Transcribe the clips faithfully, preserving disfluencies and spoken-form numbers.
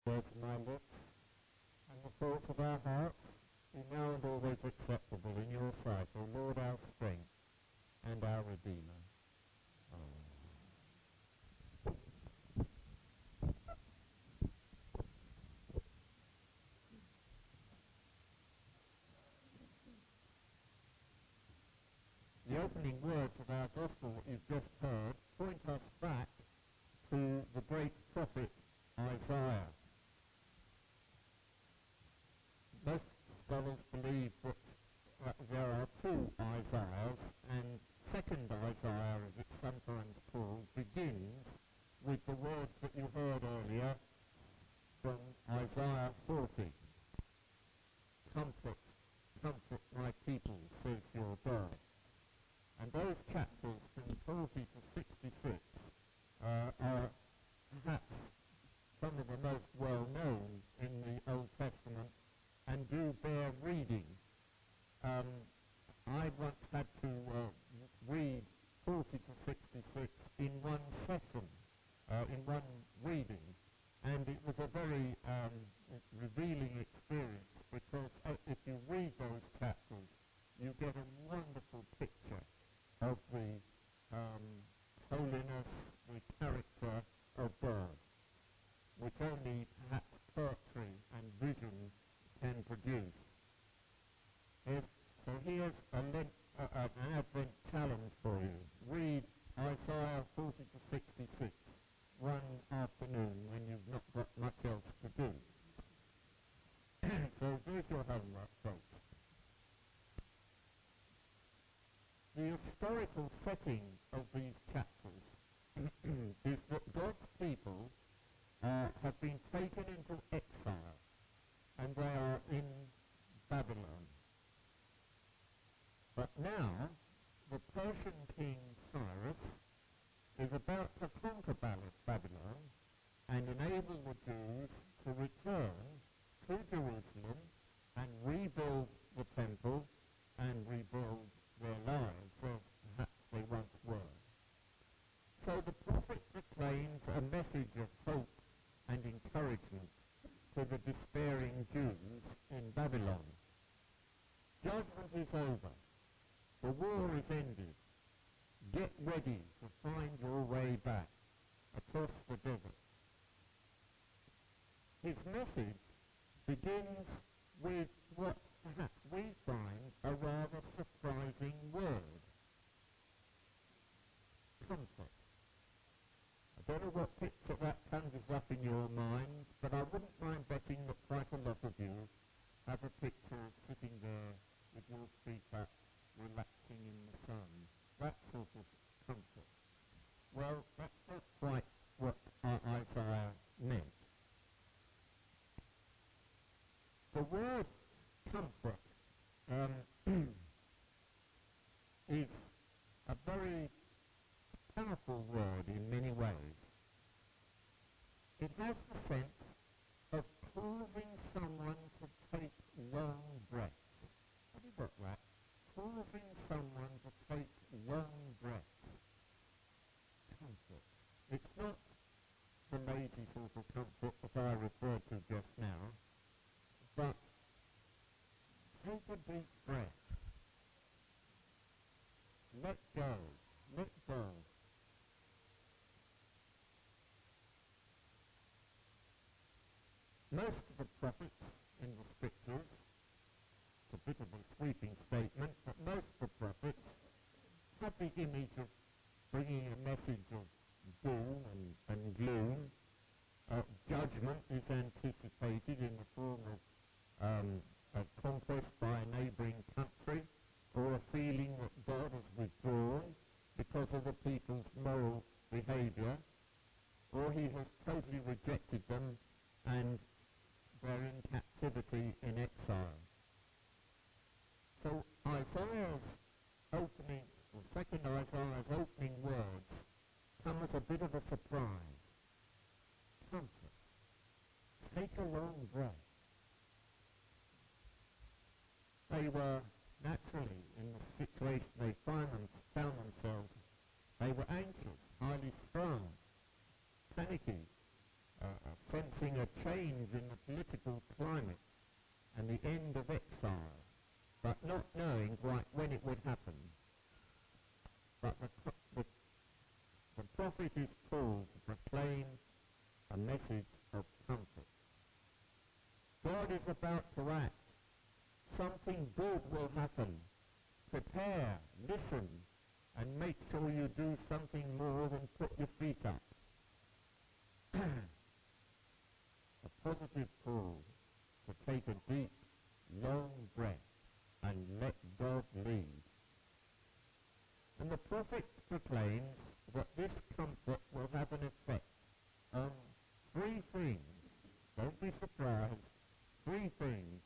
Words of my lips, and the thoughts of our hearts be now and always acceptable in your sight, O Lord, our strength and our Redeemer. Amen. The opening words of our Gospel that you've just heard point us back to the great prophet Isaiah. Most scholars believe that uh, there are two Isaiahs, and second Isaiah, as it's sometimes called, begins with the words that you heard earlier from Isaiah forty. Comfort, comfort my people, says your God. And those chapters from forty to sixty-six uh, are perhaps some of the most well-known in the Old Testament and do bear reading. Um, I once had to uh, read forty to sixty-six in one session, uh, in one reading, and it was a very um, revealing experience because uh, if you read those chapters, you get a wonderful picture of the um, holiness, the character of God, which only perhaps poetry and vision can produce. If, so here's a lent, uh, uh, an Advent challenge for you. Read Isaiah forty to sixty-six one afternoon when you've not got much else to do. So here's your homework, folks. The historical setting of these chapters is that God's people uh, have been taken into exile, and they are in Babylon. But now, the Persian king Cyrus is about to conquer Babylon and enable the Jews to return to Jerusalem and rebuild the temple and rebuild their lives as perhaps they once were. So the prophet proclaims a message of hope and encouragement to the despairing Jews in Babylon. Judgment is over. The war is ended. Get ready to find your way back across the desert. His message begins with what perhaps we find a rather surprising word. Comfort. I don't know what picture that conjures up in your mind, but I wouldn't mind betting that quite a lot of you have a picture of sitting there with your feet up, relaxing in the sun. That sort of comfort. Well, that's not quite what Isaiah meant. The word comfort um, is a very powerful word in many ways. It has the sense of causing someone to take long breaths. Have you got that? Causing someone to take long breaths. Comfort. It's not the lazy sort of comfort that I referred to just now, but take a deep breath. Let go. Let go. Most of the prophets in the scriptures, it's a bit of a sweeping statement, but most of the prophets have the image of bringing a message of doom and, and gloom. Uh, judgment is anticipated in the form of um, a conquest by a neighbouring country, or a feeling that God has withdrawn because of the people's moral behaviour, or he has totally rejected them and they're in captivity in exile. So Isaiah's opening, or second Isaiah's opening words come as a bit of a surprise. Comfort. Take a long breath. They were naturally in the situation they found, them, found themselves. They were anxious, highly strung, panicky, uh, sensing a change in the political climate and the end of exile, but not knowing quite when it would happen. But the, the, the prophet is called to proclaim a message of comfort. God is about to act. Something good will happen. Prepare, listen, and make sure you do something more than put your feet up. A positive call to take a deep, long breath and let God lead. And the prophet proclaims that this comfort will have an effect on three things. Don't be surprised. Three things.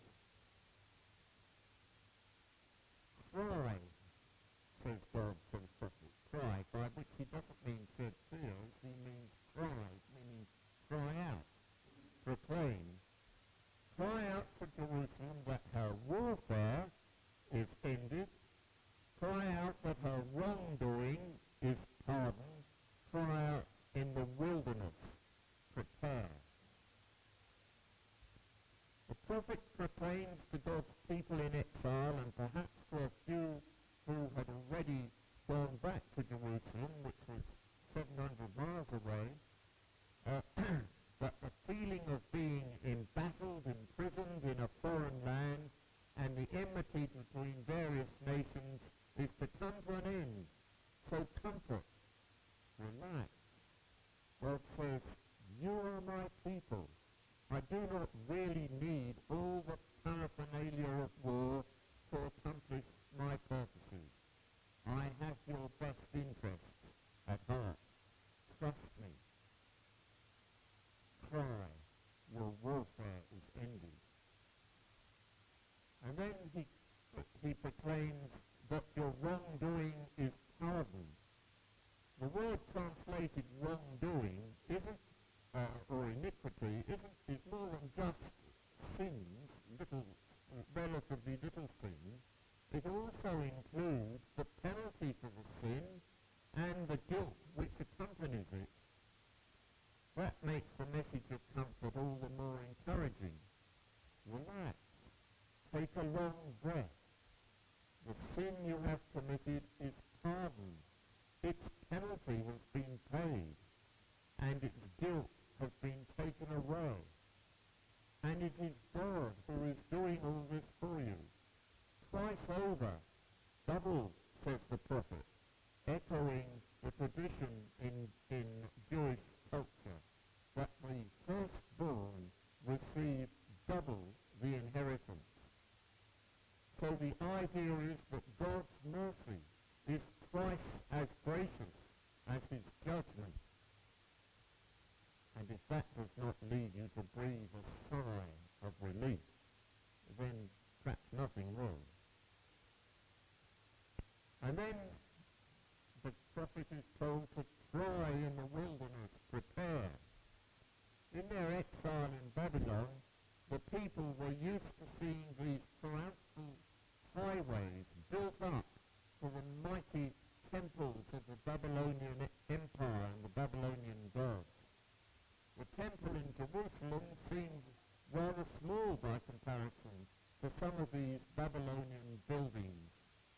Cry, says God to the prophet. Cry, by which he doesn't mean shed tears, he means cry, meaning cry out. Proclaim. Cry out to Jerusalem that her warfare is ended. Cry out that her wrongdoing is pardoned. Cry out in the wilderness. Prepare. The prophet proclaims to God's people in exile, and perhaps to a few who had already gone back to Jerusalem, which was seven hundred miles away, uh, that the feeling of being embattled, imprisoned in a foreign land, and the enmity between various nations is to come to an end. So comfort, relax. God says, you are my people. I do not really need all the paraphernalia of war to accomplish my purposes. I have your best interests at heart. Trust me. Cry, your warfare is ended. And then he, he proclaims that your wrongdoing is pardoned. The word translated wrongdoing isn't, uh, or iniquity, isn't, is more than just sins, little, uh, relatively little sins. It also includes the penalty for the sin and the guilt which accompanies it. That makes the message of comfort all the more encouraging. Relax. Take a long breath. The sin you have committed is pardoned. Its penalty has been paid, and its guilt has been taken away. And it is God who is doing all this for you. Twice over, double, says the prophet, echoing the tradition in, in Jewish culture that the firstborn receive double the inheritance. So the idea is that God's mercy is twice as gracious as his judgment. And if that does not lead you to breathe a sigh of relief, then perhaps nothing will. And then the prophet is told to cry in the wilderness, prepare. In their exile in Babylon, the people were used to seeing these triumphal highways built up for the mighty temples of the Babylonian Empire and the Babylonian gods. The temple in Jerusalem seemed rather small by comparison to some of these Babylonian buildings.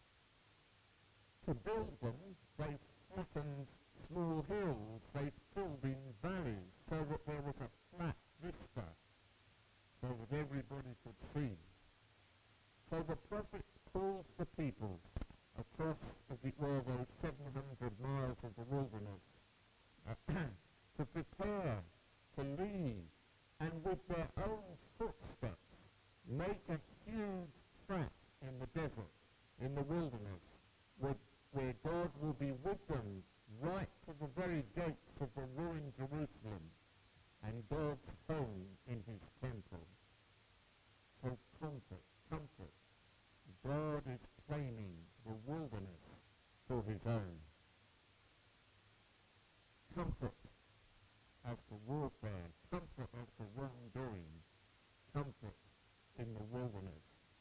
To build them, they flattened small hills, they filled in valleys so that there was a flat vista so that everybody could see. So the prophet calls the people across, as it were, those seven hundred miles of the wilderness uh, to prepare, to lead, and with their own footsteps make a huge track in the desert, in the wilderness, where, where God will be with them right to the very gates of the ruined Jerusalem and God's home in his temple. So comfort, comfort. God is claiming the wilderness for his own. Comfort as to warfare, comfort as to wrongdoing, comfort in the wilderness.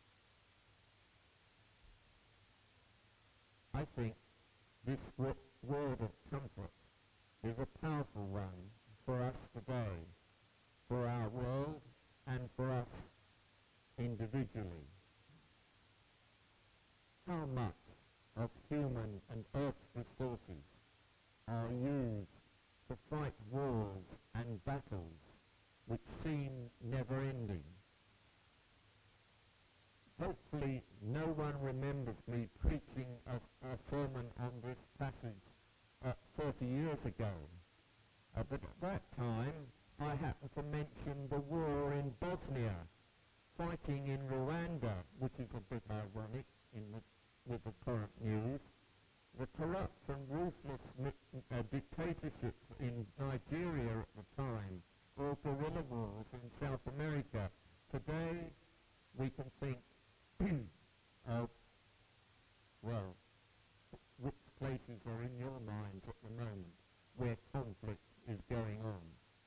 I think this w- word of comfort is a powerful one for us today. individually, how much of human and earth resources are used to fight wars and battles which seem never-ending. Hopefully no one remembers me preaching a, a sermon on this passage uh, thirty years ago. Uh, but at that time I happened to mention the war in Bosnia, fighting in Rwanda, which is a bit ironic in the, with the current news, the corrupt and ruthless uh, dictatorship in Nigeria at the time, or guerrilla wars in South America. Today we can think, uh, well, which places are in your minds at the moment where conflict is going on?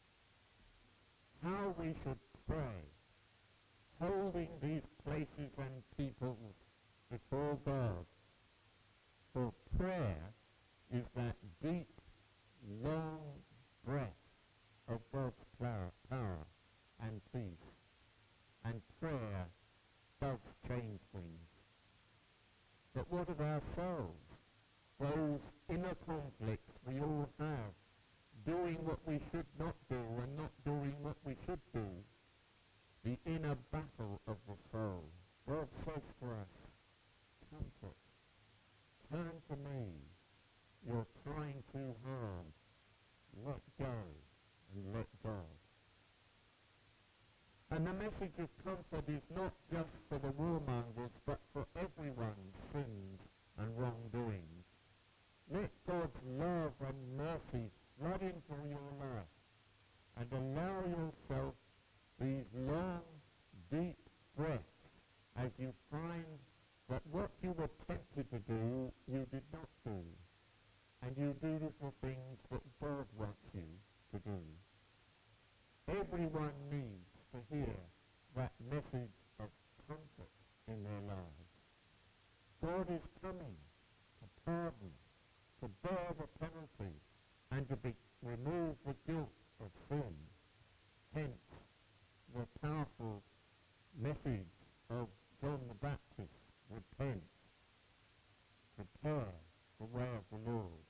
How we should pray, holding these places and peoples before God. For prayer is that deep, long breath of God's power, power and peace. And prayer does change things. But what of ourselves? Those inner conflicts we all have, doing what we should not do and not doing what we should do. The inner battle of the soul. God says to us, comfort, turn to me. You're trying too hard. Let go and let God. And the message of comfort is not just for the warmongers, but for everyone's sins and wrongdoings. Let God's love and mercy flood into your life and allow yourself these long, deep breaths as you find that what you were tempted to do, you did not do. And you do the things that God wants you to do. Everyone needs to hear that message of comfort in their lives. God is coming to pardon, to bear the penalty, and to be, remove the guilt of sin. Hence, the powerful message of John the Baptist, repent, prepare the way of the Lord.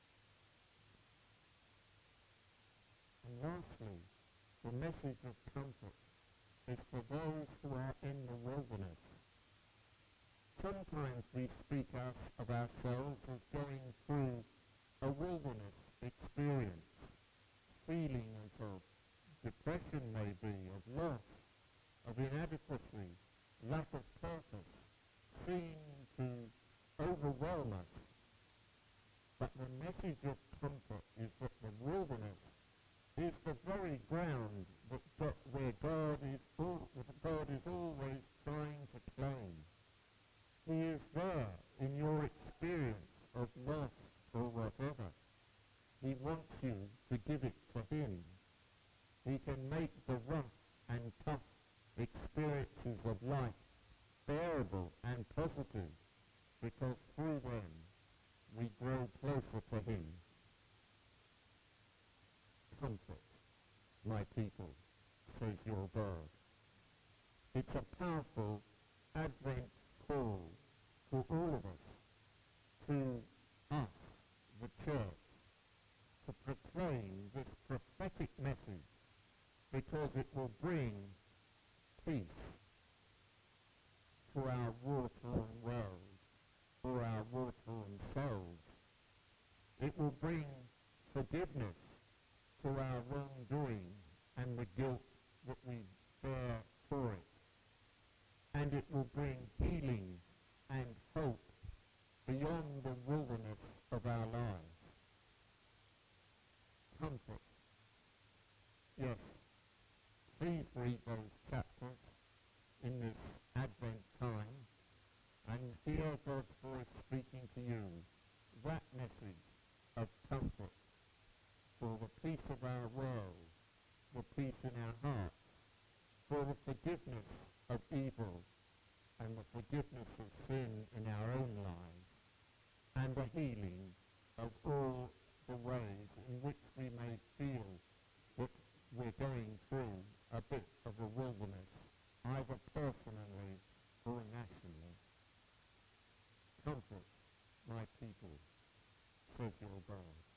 And lastly, the message of comfort is for those who are in the wilderness. Sometimes we speak us of ourselves as going through a wilderness experience, feelings of depression maybe, of loss, of inadequacy, lack of purpose, seem to overwhelm us. But the message of comfort is that the wilderness is the very ground that God, where God is, all, God is always trying to claim. He is there in your experience of loss or whatever. He wants you to give it to Him. He can make the rough and tough experiences of life bearable and positive, because through them we grow closer to Him. Comfort, my people, says your God. It's a powerful Advent call to all of us, to us, the church, to proclaim this prophetic message, because it will bring peace to our war-torn world, or our war-torn souls. It will bring forgiveness to our wrongdoing and the guilt that we bear for it. And it will bring healing and hope beyond the wilderness of our lives. Comfort. Yes, please read those chapters in this Advent time and hear God's voice speaking to you. That message of comfort for the peace of our world, the peace in our hearts, for the forgiveness of evil and the forgiveness of sin in our own lives, and the healing of all the ways in which we may feel that we're going through a bit of a wilderness, either personally comfort my people, says your God.